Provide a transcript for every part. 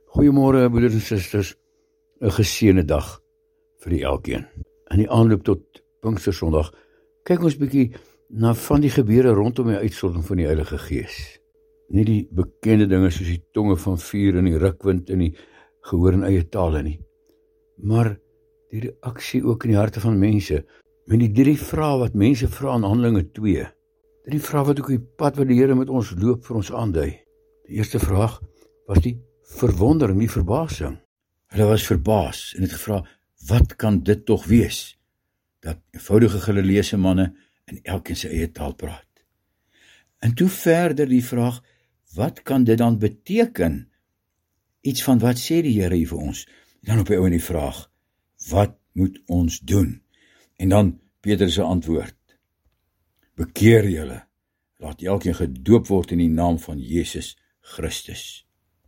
Goeiemôre broeders en susters, 'n geseënde dag vir die elkeen. In die aanloop tot Pinkstersondag kyk ons bietjie na van die gebeure rondom die uitstorting van die Heilige Gees. Nie die bekende dinge soos die tonge van vuur en die rukwind en die gehoor in eie tale nie, maar die reaksie ook in die harte van mense, met die 3 vrae wat mense vra in Handelinge 2. 3 vrae wat ook die pad wat die Here met ons loop vir ons aandui. Die eerste vraag was die verwondering, die verbasing. Hulle was verbaas en het gevra, wat kan dit tog wees? Dat eenvoudige Galileese manne in elkeen sy eie taal praat. En toe verder die vraag, wat kan dit dan beteken? Iets van wat sê die Here hier vir ons? En dan op die ou en die vraag, wat moet ons doen? En dan Petrus se antwoord, bekeer julle, laat elkeen gedoop word in die naam van Jesus Christus.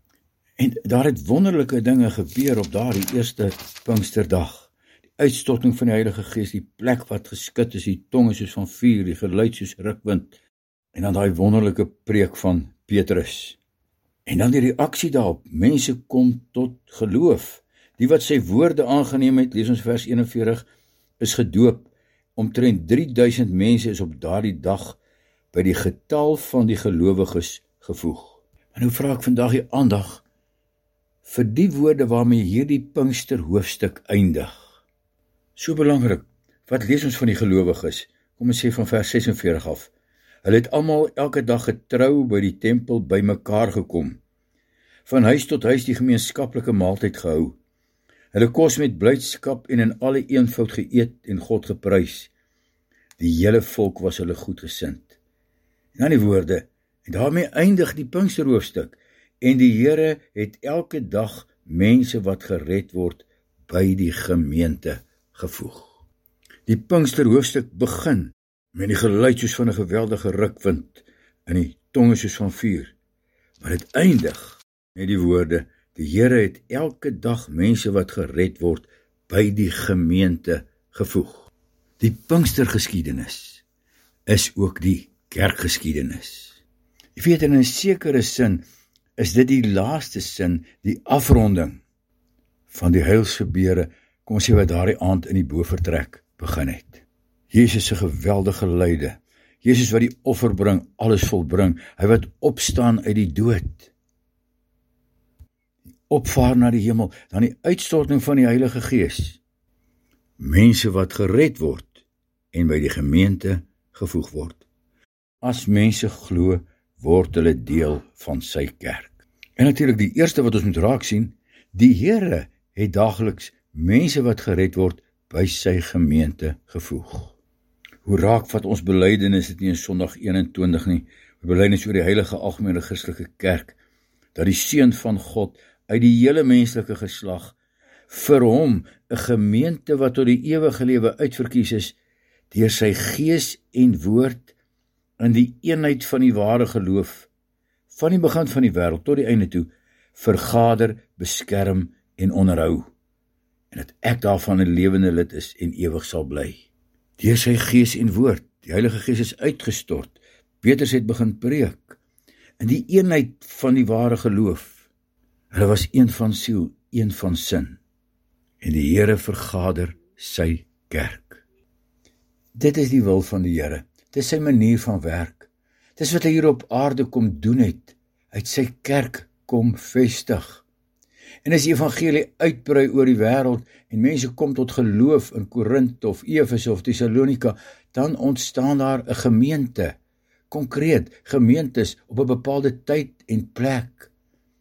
En daar het wonderlike dinge gebeur op daardie eerste Pinksterdag. Die uitstorting van die Heilige Gees, die plek wat geskit is, die tonge soos van vuur, die geluid soos rukwind, en dan daai wonderlike preek van Petrus. En dan die reaksie daarop, mense kom tot geloof. Die wat sy woorde aangeneem het, lees ons vers 41, is gedoop. Omtrent 3000 mense is op daardie dag by die getal van die gelowiges gevoeg. En nou vra ek vandag die aandag vir die woorde waarmee hierdie Pinkster hoofstuk eindig. So belangrik, wat lees ons van die gelowiges? Kom ons sê van vers 46 af. Hulle het almal elke dag getrou by die tempel by mekaar gekom. Van huis tot huis die gemeenskaplike maaltyd gehou. Hulle kos met blydskap en in alle eenvoud geëet en God geprys. Die hele volk was hulle goedgesind. En dan die woorde, en daarmee eindig die Pinkster hoofstuk. En die Here het elke dag mense wat gered word by die gemeente gevoeg. Die Pinkster hoofstuk begin met die geluid soos van 'n geweldige rukwind en die tonge soos van vuur. Maar dit eindig met die woorde, die Here het elke dag mense wat gered word by die gemeente gevoeg. Die Pinkstergeskiedenis is ook die kerkgeskiedenis. Jy weet, in 'n sekere sin is dit die laaste sin, die afronding van die heilsgebeure, kom ons sê wat daardie aand in die bovertrek begin het. Jesus se geweldige lyde, Jesus wat die offer bring, alles volbring, hy wat opstaan uit die dood, opvaar na die hemel, dan die uitstorting van die Heilige Gees, mense wat gered word en by die gemeente gevoeg word. As mense glo, word hulle deel van sy kerk. En natuurlik die eerste wat ons moet raak sien, die Here het daagliks mense wat gered word by sy gemeente gevoeg. Hoe raak vat ons belydenis dit nie in Sondag 21 nie, belydenis oor die heilige algemene Christelike kerk, dat die Seun van God uit die hele menslike geslag vir hom 'n gemeente wat tot die ewige lewe uitverkies is, deur sy gees en woord in die eenheid van die ware geloof, van die begin van die wêreld tot die einde toe, vergader, beskerm en onderhou, en dat ek daarvan 'n lewende lid is en ewig sal bly. Deur sy gees en woord, die Heilige Gees is uitgestort, Petrus het begin preek, in die eenheid van die ware geloof, hulle was een van siel, een van sin, en die Here vergader sy kerk. Dit is die wil van die Here. Dit is sy manier van werk. Dit is wat hy hier op aarde kom doen het, uit sy kerk kom vestig. En as die evangelie uitbrei oor die wêreld, en mense kom tot geloof in Korinthe of Efese of Thessalonika, dan ontstaan daar 'n gemeente, konkreet gemeentes op 'n bepaalde tyd en plek.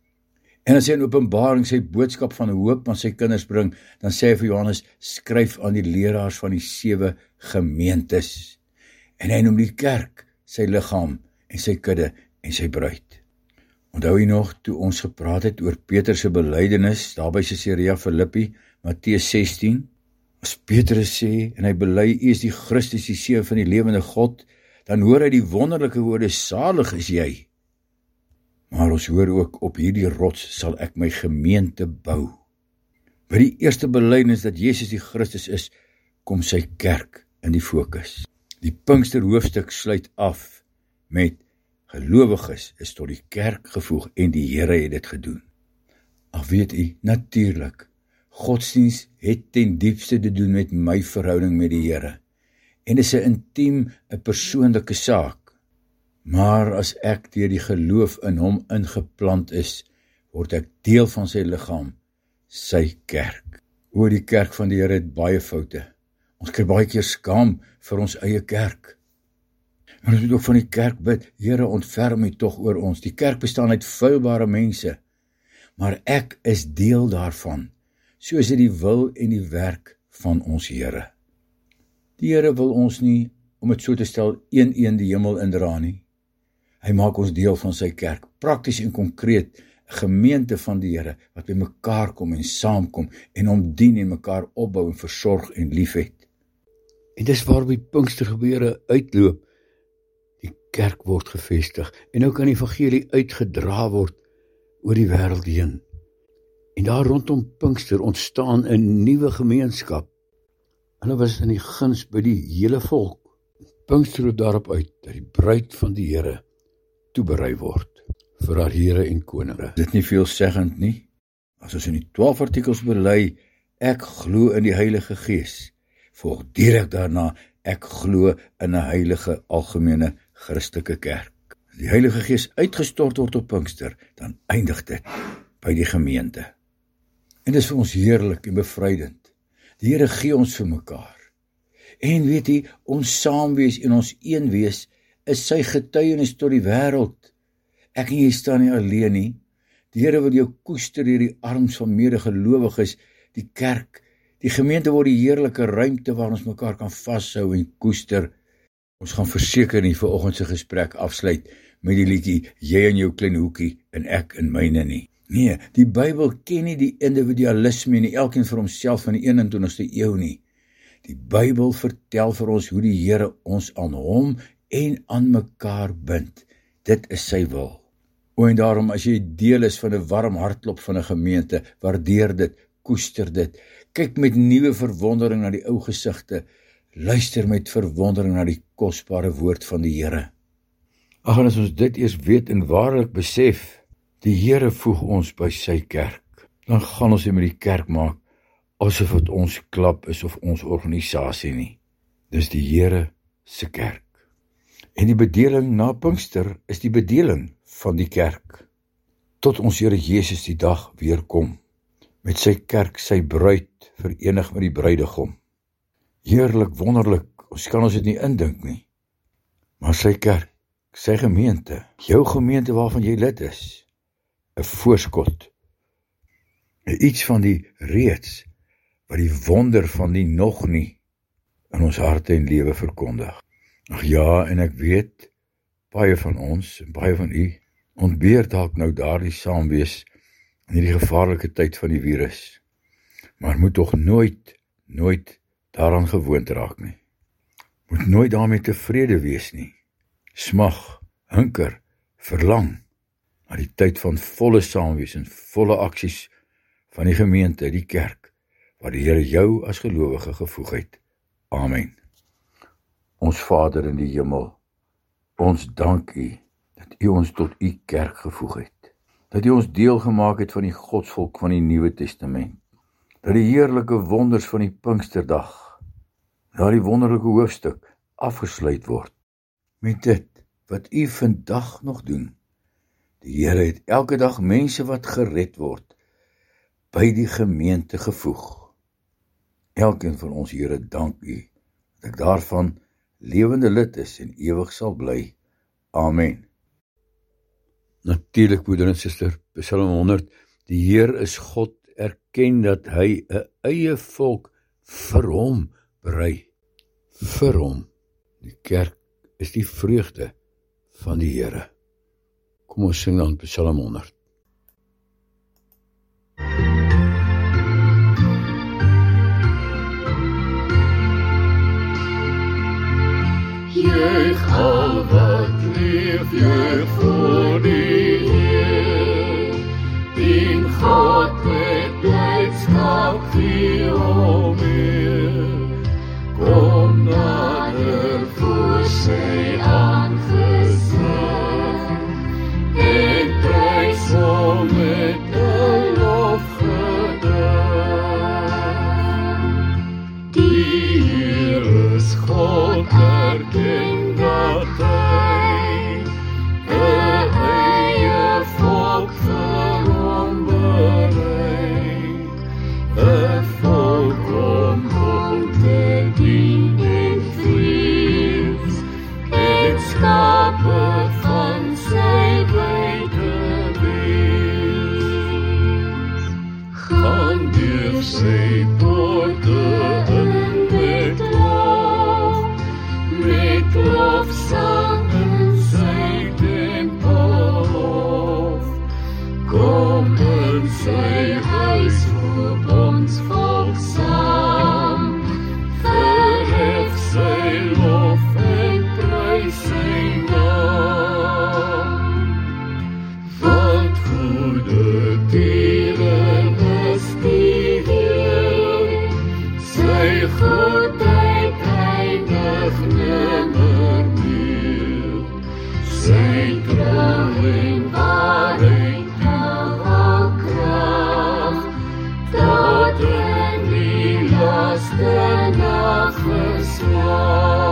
En as hy in Openbaring sy boodskap van hoop aan sy kinders bring, dan sê hy vir Johannes, skryf aan die leraars van die 7 gemeentes. En hy noem die kerk sy liggaam en sy kudde en sy bruid. Onthou jy nog, toe ons gepraat het oor Petrus se belydenis, daar by Caesarea Philippi, Matteus 16, as Petrus sê, en hy bely, U is die Christus, die Seun van die lewende God, dan hoor hy die wonderlike woorde, salig is jy. Maar ons hoor ook, op hierdie rots sal ek my gemeente bou. By die eerste belydenis dat Jesus die Christus is, kom sy kerk in die fokus. Die Pinkster hoofstuk sluit af met gelowiges is tot die kerk gevoeg en die Here het dit gedoen. 'n Ag weet u, natuurlik, godsdienst het ten diepste te doen met my verhouding met die Here. En dis 'n intiem, 'n persoonlike saak. Maar as ek deur die geloof in hom ingeplant is, word ek deel van sy liggaam, sy kerk. Oor die kerk van die Here het baie foute. Ons kry baie keer skaam vir ons eie kerk. En ons moet ook van die kerk bid, Here, ontferm U tog oor ons. Die kerk bestaan uit feilbare mense, maar ek is deel daarvan. So is dit die wil en die werk van ons Here. Die Here wil ons nie, om het so te stel, een die hemel indra nie. Hy maak ons deel van sy kerk, prakties en konkreet, 'n gemeente van die Here, wat by mekaar kom en saamkom, en hom dien en mekaar opbou en versorg en liefhet. En dis waarby Pinkstergebeure uitloop. Die kerk word gevestig, en nou kan die evangelie uitgedra word oor die wêreld heen. En daar rondom Pinkster ontstaan 'n nuwe gemeenskap. Hulle was in die guns by die hele volk. Pinkster roep daarop uit, dat die bruid van die Here toeberei word vir haar Here en koninge. Dit nie veelzeggend nie? As ons in die 12 artikels bely, ek glo in die Heilige Gees, volg direk daarna, ek glo in 'n heilige algemene Christelike kerk. As die Heilige Gees uitgestort word op Pinkster, dan eindig dit by die gemeente. En dit is vir ons heerlik en bevrydend. Die Here gee ons vir mekaar. En weet jy, ons saamwees en ons een wees is sy getuienis tot die wêreld. Ek en jy staan nie alleen nie. Die Here wil jou koester deur die arms van medegelowiges, die kerk. Die gemeente word die heerlike ruimte waar ons mekaar kan vashou en koester. Ons gaan verseker nie vanoggend se gesprek afsluit met die liedjie, jy in jou klein hoekie en ek in myne nie. Nee, die Bybel ken nie die individualisme nie, elkeen vir homself van die 21ste eeu nie. Die Bybel vertel vir ons hoe die Here ons aan hom en aan mekaar bind. Dit is sy wil. En daarom, as jy deel is van 'n warm hartklop van 'n gemeente, waardeer dit, koester dit. Kyk met nuwe verwondering na die ou gesigte. Luister met verwondering na die kosbare woord van die Here. Ag, en as ons dit eers weet en waarlik besef, die Here voeg ons by sy kerk, dan gaan ons nie met die kerk maak asof dit ons klub is of ons organisasie nie. Dis die Here se kerk. En die bedeling na Pinkster is die bedeling van die kerk, tot ons Here Jesus die dag weer kom, met sy kerk, sy bruid, verenig met die bruidegom. Heerlik, wonderlik, ons kan ons dit nie indink nie, maar sy kerk, sy gemeente, jou gemeente waarvan jy lid is, 'n voorskot, iets van die reeds, wat die wonder van die nog nie in ons harte en lewe verkondig. Ag ja, en ek weet, baie van ons, en baie van u, ontbeer dalk nou daardie saamwees in hierdie gevaarlike tyd van die virus, maar moet tog nooit daaraan gewoond raak nie. Moet nooit daarmee tevrede wees nie. Smag, hunker, verlang, na die tyd van volle saamwees en volle aksies van die gemeente, die kerk, waar die Here jou as gelowige gevoeg het. Amen. Ons Vader in die hemel, ons dank U, dat U ons tot U kerk gevoeg het, dat U ons deel gemaak het van die godsvolk van die Nuwe Testament, dat die heerlike wonders van die Pinksterdag, daardie wonderlike hoofstuk, afgesluit word, met dit wat U vandag nog doen. Die Here het elke dag mense wat gered word, by die gemeente gevoeg. Elkeen van ons, Here, dank U, dat ek daarvan lewende lid is en ewig sal bly. Amen. Natuurlik, broeder en suster, Psalm 100, die Heer is God, erken dat hy 'n eie volk vir hom berei. Vir hom. Die kerk is die vreugde van die Here. Kom ons sing dan Psalm 100. Juich al wat leef, juich voor die Heer, dien God met blijdschap veel meer. Kom nader voor sy aangezicht, en prijs hom met de lof sy poorte in met lofsang in sy tempel. Kom in sy huis, roep ons volk saam, verhef sy lof en prys sy naam. Want goede dieren is die Heer, sy goedheid eindig nimmer meer. Sy trouw en waarheid nou al krag, tot in die laaste nageslag.